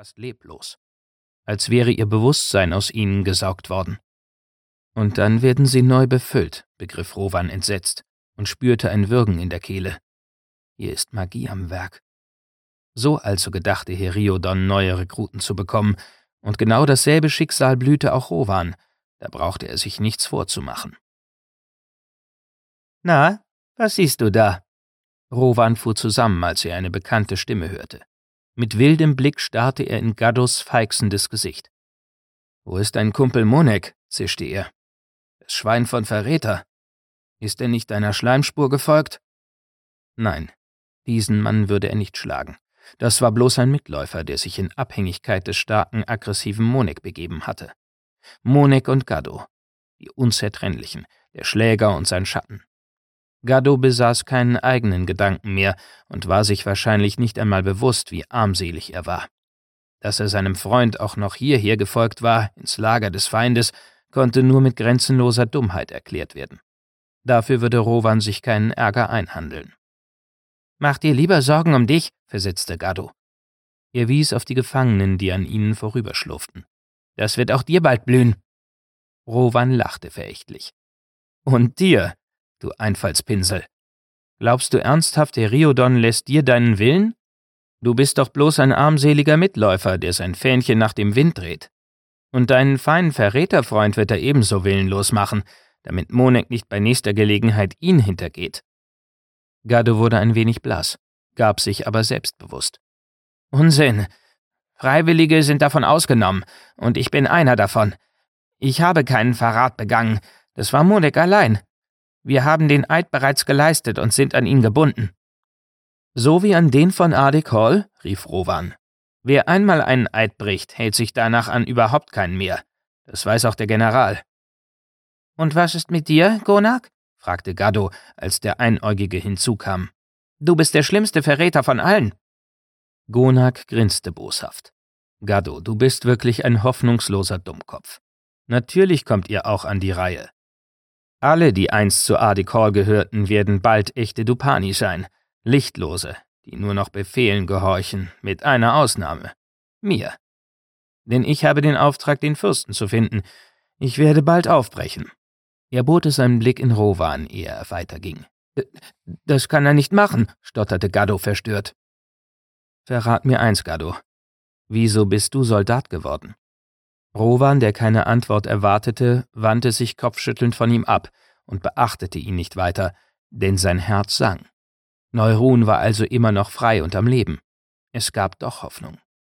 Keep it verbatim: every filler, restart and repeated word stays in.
fast leblos, als wäre ihr Bewusstsein aus ihnen gesaugt worden. Und dann werden sie neu befüllt, begriff Rowan entsetzt und spürte ein Würgen in der Kehle. Hier ist Magie am Werk. So also gedachte Heriodon, neue Rekruten zu bekommen, und genau dasselbe Schicksal blühte auch Rowan, da brauchte er sich nichts vorzumachen. »Na, was siehst du da?« Rowan fuhr zusammen, als er eine bekannte Stimme hörte. Mit wildem Blick starrte er in Gaddos feixendes Gesicht. »Wo ist dein Kumpel Monek?« zischte er. »Das Schwein von Verräter. Ist er nicht deiner Schleimspur gefolgt?« Nein, diesen Mann würde er nicht schlagen. Das war bloß ein Mitläufer, der sich in Abhängigkeit des starken, aggressiven Monek begeben hatte. Monek und Gaddo, die Unzertrennlichen, der Schläger und sein Schatten. Gaddo besaß keinen eigenen Gedanken mehr und war sich wahrscheinlich nicht einmal bewusst, wie armselig er war. Dass er seinem Freund auch noch hierher gefolgt war, ins Lager des Feindes, konnte nur mit grenzenloser Dummheit erklärt werden. Dafür würde Rowan sich keinen Ärger einhandeln. »Mach dir lieber Sorgen um dich«, versetzte Gaddo. Er wies auf die Gefangenen, die an ihnen vorüberschlurften. »Das wird auch dir bald blühen.« Rowan lachte verächtlich. »Und dir, du Einfallspinsel. Glaubst du ernsthaft, Heriodon lässt dir deinen Willen? Du bist doch bloß ein armseliger Mitläufer, der sein Fähnchen nach dem Wind dreht. Und deinen feinen Verräterfreund wird er ebenso willenlos machen, damit Monek nicht bei nächster Gelegenheit ihn hintergeht.« Gaddo wurde ein wenig blass, gab sich aber selbstbewusst. »Unsinn! Freiwillige sind davon ausgenommen, und ich bin einer davon. Ich habe keinen Verrat begangen, das war Monek allein. Wir haben den Eid bereits geleistet und sind an ihn gebunden.« »So wie an den von Ardik Hall?«, rief Rowan. »Wer einmal einen Eid bricht, hält sich danach an überhaupt keinen mehr. Das weiß auch der General.« »Und was ist mit dir, Gonak?«, fragte Gaddo, als der Einäugige hinzukam. »Du bist der schlimmste Verräter von allen.« Gonak grinste boshaft. »Gaddo, du bist wirklich ein hoffnungsloser Dummkopf. Natürlich kommt ihr auch an die Reihe. Alle, die einst zu Ardik Hall gehörten, werden bald echte Dupani sein. Lichtlose, die nur noch Befehlen gehorchen, mit einer Ausnahme. Mir. Denn ich habe den Auftrag, den Fürsten zu finden. Ich werde bald aufbrechen.« Er bohrte seinen Blick in Rowan, ehe er weiterging. »Das kann er nicht machen«, stotterte Gaddo verstört. »Verrat mir eins, Gaddo. Wieso bist du Soldat geworden?« Rowan, der keine Antwort erwartete, wandte sich kopfschüttelnd von ihm ab und beachtete ihn nicht weiter, denn sein Herz sang. Neurun war also immer noch frei und am Leben. Es gab doch Hoffnung.